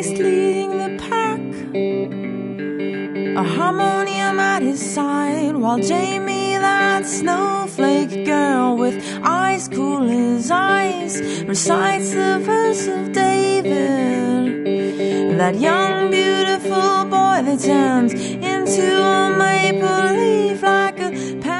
Christ leading the pack, a harmonium at his side, while Jamie, that snowflake girl with eyes cool as ice, recites the verse of David, that young beautiful boy that turns into a maple leaf like a